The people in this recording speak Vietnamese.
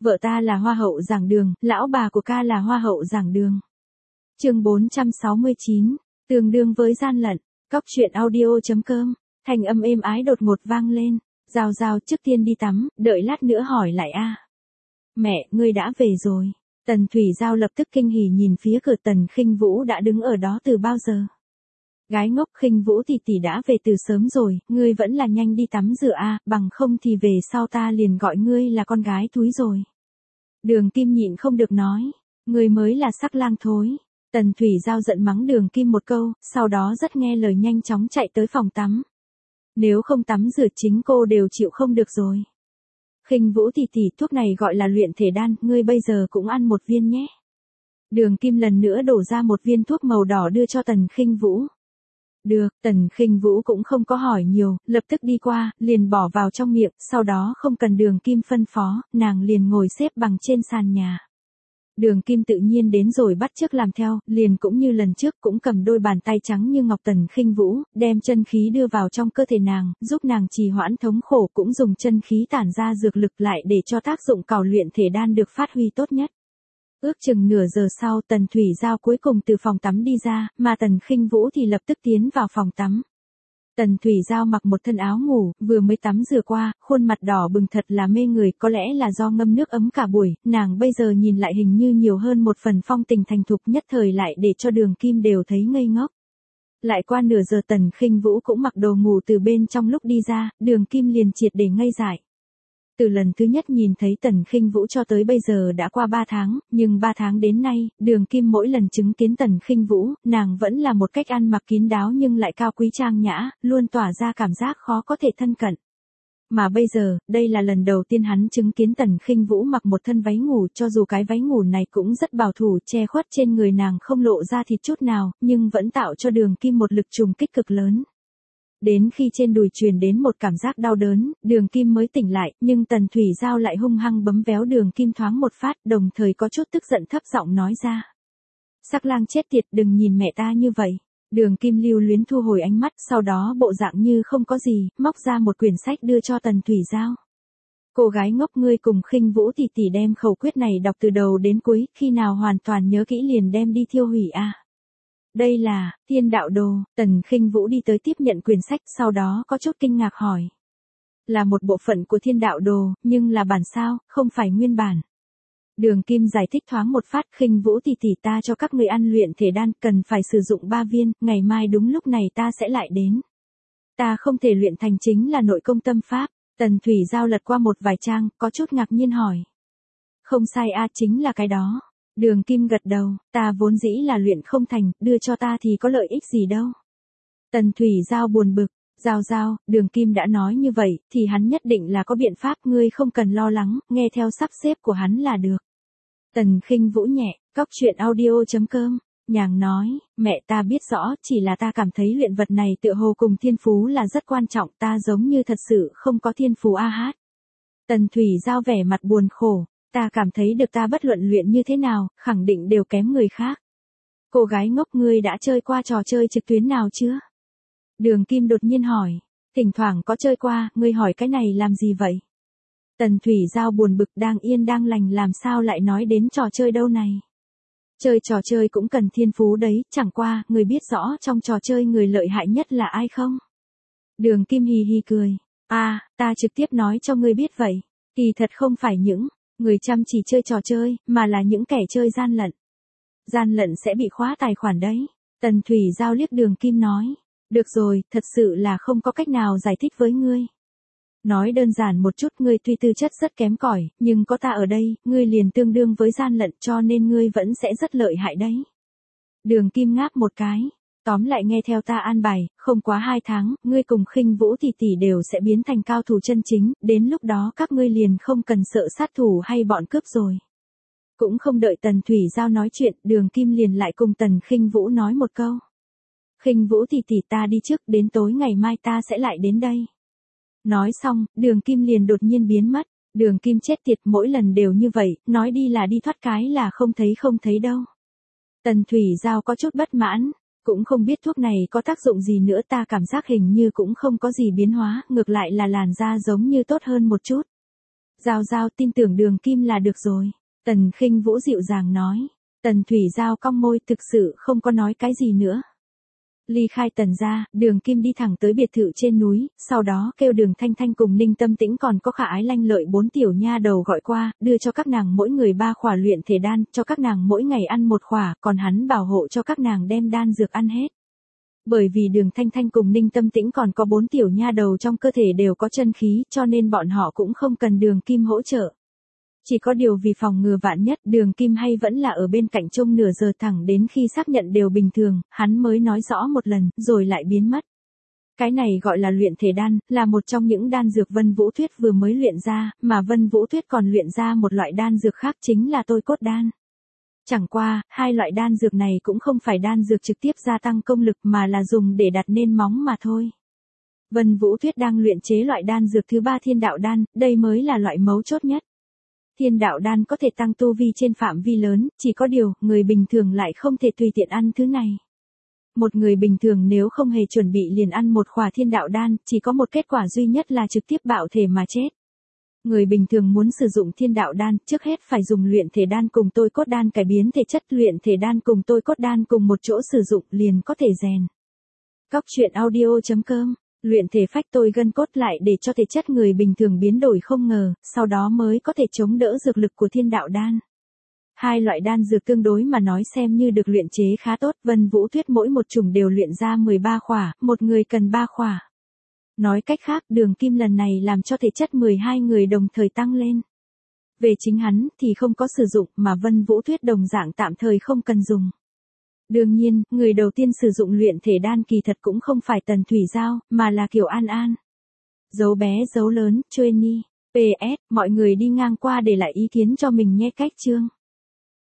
Vợ ta là hoa hậu giảng đường, lão bà của ca là hoa hậu giảng đường. Chương 469, tương đương với gian lận. Cóc truyện audio.com. Thành âm êm ái đột ngột vang lên. Giao Giao trước tiên đi tắm, đợi lát nữa hỏi lại a. Mẹ, ngươi đã về rồi. Tần Thủy Giao lập tức kinh hỉ nhìn phía cửa. Tần Khinh Vũ đã đứng ở đó từ bao giờ. Gái ngốc, Khinh Vũ tỷ đã về từ sớm rồi, ngươi vẫn là nhanh đi tắm rửa a, bằng không thì về sau ta liền gọi ngươi là con gái túi rồi. Đường Kim nhịn không được nói, ngươi mới là sắc lang thối. Tần Thủy Giao giận mắng Đường Kim một câu, sau đó rất nghe lời nhanh chóng chạy tới phòng tắm. Nếu không tắm rửa chính cô đều chịu không được rồi. Khinh Vũ tỷ, thuốc này gọi là luyện thể đan, ngươi bây giờ cũng ăn một viên nhé. Đường Kim lần nữa đổ ra một viên thuốc màu đỏ đưa cho Tần Khinh Vũ. Được, Tần Khinh Vũ cũng không có hỏi nhiều, lập tức đi qua, liền bỏ vào trong miệng, sau đó không cần Đường Kim phân phó, nàng liền ngồi xếp bằng trên sàn nhà. Đường Kim tự nhiên đến rồi bắt chước làm theo, liền cũng như lần trước cũng cầm đôi bàn tay trắng như ngọc Tần Khinh Vũ, đem chân khí đưa vào trong cơ thể nàng, giúp nàng trì hoãn thống khổ, cũng dùng chân khí tản ra dược lực lại để cho tác dụng cào luyện thể đan được phát huy tốt nhất. Ước chừng nửa giờ sau Tần Thủy Giao cuối cùng từ phòng tắm đi ra, mà Tần Khinh Vũ thì lập tức tiến vào phòng tắm. Tần Thủy Giao mặc một thân áo ngủ, vừa mới tắm rửa qua, khuôn mặt đỏ bừng thật là mê người, có lẽ là do ngâm nước ấm cả buổi, nàng bây giờ nhìn lại hình như nhiều hơn một phần phong tình thành thục, nhất thời lại để cho Đường Kim đều thấy ngây ngốc. Lại qua nửa giờ Tần Khinh Vũ cũng mặc đồ ngủ từ bên trong, lúc đi ra, Đường Kim liền triệt để ngây dại. Từ lần thứ nhất nhìn thấy Tần Khinh Vũ cho tới bây giờ đã qua 3 tháng, nhưng 3 tháng đến nay, Đường Kim mỗi lần chứng kiến Tần Khinh Vũ, nàng vẫn là một cách ăn mặc kín đáo nhưng lại cao quý trang nhã, luôn tỏa ra cảm giác khó có thể thân cận. Mà bây giờ, đây là lần đầu tiên hắn chứng kiến Tần Khinh Vũ mặc một thân váy ngủ, cho dù cái váy ngủ này cũng rất bảo thủ, che khuất trên người nàng không lộ ra thịt chút nào, nhưng vẫn tạo cho Đường Kim một lực trùng kích cực lớn. Đến khi trên đùi truyền đến một cảm giác đau đớn, Đường Kim mới tỉnh lại, nhưng Tần Thủy Giao lại hung hăng bấm véo Đường Kim thoáng một phát, đồng thời có chút tức giận thấp giọng nói ra. Sắc lang chết tiệt, đừng nhìn mẹ ta như vậy. Đường Kim lưu luyến thu hồi ánh mắt, sau đó bộ dạng như không có gì, móc ra một quyển sách đưa cho Tần Thủy Giao. Cô gái ngốc, ngươi cùng Khinh Vũ tỷ đem khẩu quyết này đọc từ đầu đến cuối, khi nào hoàn toàn nhớ kỹ liền đem đi thiêu hủy a. Đây là Thiên Đạo Đồ. Tần Khinh Vũ đi tới tiếp nhận quyển sách, sau đó có chút kinh ngạc hỏi. Là một bộ phận của Thiên Đạo Đồ, nhưng là bản sao, không phải nguyên bản. Đường Kim giải thích thoáng một phát. Khinh Vũ tỷ, ta cho các người ăn luyện thể đan, cần phải sử dụng 3 viên, ngày mai đúng lúc này ta sẽ lại đến. Ta không thể luyện thành chính là nội công tâm pháp. Tần Thủy Giao lật qua một vài trang, có chút ngạc nhiên hỏi. Không sai a, chính là cái đó. Đường Kim gật đầu, ta vốn dĩ là luyện không thành, đưa cho ta thì có lợi ích gì đâu. Tần Thủy Giao buồn bực, Giao, Đường Kim đã nói như vậy, thì hắn nhất định là có biện pháp, ngươi không cần lo lắng, nghe theo sắp xếp của hắn là được. Tần Khinh Vũ nhẹ, cóc truyện audio.com, nhàng nói, mẹ ta biết rõ, chỉ là ta cảm thấy luyện vật này tựa hồ cùng thiên phú là rất quan trọng, ta giống như thật sự không có thiên phú a hát. Tần Thủy Giao vẻ mặt buồn khổ. Ta cảm thấy được ta bất luận luyện như thế nào, khẳng định đều kém người khác. Cô gái ngốc, ngươi đã chơi qua trò chơi trực tuyến nào chưa? Đường Kim đột nhiên hỏi. Thỉnh thoảng có chơi qua, ngươi hỏi cái này làm gì vậy? Tần Thủy Giao buồn bực, đang yên đang lành làm sao lại nói đến trò chơi đâu này? Chơi trò chơi cũng cần thiên phú đấy, chẳng qua, ngươi biết rõ trong trò chơi người lợi hại nhất là ai không? Đường Kim hì hì cười. Ta trực tiếp nói cho ngươi biết vậy. Kỳ thật không phải những người chăm chỉ chơi trò chơi, mà là những kẻ chơi gian lận. Gian lận sẽ bị khóa tài khoản đấy. Tần Thủy Giao liếc Đường Kim nói. Được rồi, thật sự là không có cách nào giải thích với ngươi. Nói đơn giản một chút, ngươi tuy tư chất rất kém cỏi, nhưng có ta ở đây, ngươi liền tương đương với gian lận, cho nên ngươi vẫn sẽ rất lợi hại đấy. Đường Kim ngáp một cái. Tóm lại nghe theo ta an bài, không quá 2 tháng, ngươi cùng Khinh Vũ tỷ đều sẽ biến thành cao thủ chân chính, đến lúc đó các ngươi liền không cần sợ sát thủ hay bọn cướp rồi. Cũng không đợi Tần Thủy Giao nói chuyện, Đường Kim liền lại cùng Tần Khinh Vũ nói một câu. Khinh Vũ tỷ, ta đi trước, đến tối ngày mai ta sẽ lại đến đây. Nói xong, Đường Kim liền đột nhiên biến mất. Đường Kim chết tiệt, mỗi lần đều như vậy, nói đi là đi, thoát cái là không thấy đâu. Tần Thủy Giao có chút bất mãn. Cũng không biết thuốc này có tác dụng gì nữa, ta cảm giác hình như cũng không có gì biến hóa, ngược lại là làn da giống như tốt hơn một chút. Giao Giao tin tưởng Đường Kim là được rồi. Tần Khinh Vũ dịu dàng nói. Tần Thủy Giao cong môi thực sự không có nói cái gì nữa. Ly khai Tần ra, Đường Kim đi thẳng tới biệt thự trên núi, sau đó kêu Đường Thanh Thanh cùng Ninh Tâm Tĩnh còn có Khả Ái Lanh Lợi 4 tiểu nha đầu gọi qua, đưa cho các nàng mỗi người 3 khỏa luyện thể đan, cho các nàng mỗi ngày ăn 1 khỏa, còn hắn bảo hộ cho các nàng đem đan dược ăn hết. Bởi vì Đường Thanh Thanh cùng Ninh Tâm Tĩnh còn có 4 tiểu nha đầu trong cơ thể đều có chân khí, cho nên bọn họ cũng không cần Đường Kim hỗ trợ. Chỉ có điều vì phòng ngừa vạn nhất, Đường Kim hay vẫn là ở bên cạnh trông nửa giờ thẳng đến khi xác nhận đều bình thường, hắn mới nói rõ một lần, rồi lại biến mất. Cái này gọi là luyện thể đan, là một trong những đan dược Vân Vũ Thuyết vừa mới luyện ra, mà Vân Vũ Thuyết còn luyện ra một loại đan dược khác chính là tôi cốt đan. Chẳng qua, hai loại đan dược này cũng không phải đan dược trực tiếp gia tăng công lực mà là dùng để đặt nền móng mà thôi. Vân Vũ Thuyết đang luyện chế loại đan dược thứ 3 thiên đạo đan, đây mới là loại mấu chốt nhất. Thiên đạo đan có thể tăng tu vi trên phạm vi lớn, chỉ có điều, người bình thường lại không thể tùy tiện ăn thứ này. Một người bình thường nếu không hề chuẩn bị liền ăn một khỏa thiên đạo đan, chỉ có một kết quả duy nhất là trực tiếp bạo thể mà chết. Người bình thường muốn sử dụng thiên đạo đan, trước hết phải dùng luyện thể đan cùng tôi cốt đan cải biến thể chất, luyện thể đan cùng tôi cốt đan cùng một chỗ sử dụng liền có thể rèn. Cóc truyện audio.com Luyện thể phách tôi gân cốt lại để cho thể chất người bình thường biến đổi không ngờ, sau đó mới có thể chống đỡ dược lực của thiên đạo đan. Hai loại đan dược tương đối mà nói xem như được luyện chế khá tốt, Vân Vũ Thuyết mỗi một chủng đều luyện ra 13 khỏa, một người cần 3 khỏa. Nói cách khác, Đường Kim lần này làm cho thể chất 12 người đồng thời tăng lên. Về chính hắn thì không có sử dụng mà Vân Vũ Thuyết đồng dạng tạm thời không cần dùng. Đương nhiên, người đầu tiên sử dụng luyện thể đan kỳ thật cũng không phải Tần Thủy Giao, mà là Kiều An An. Dấu bé dấu lớn, Chuê Ni. PS, mọi người đi ngang qua để lại ý kiến cho mình nhé cách chương.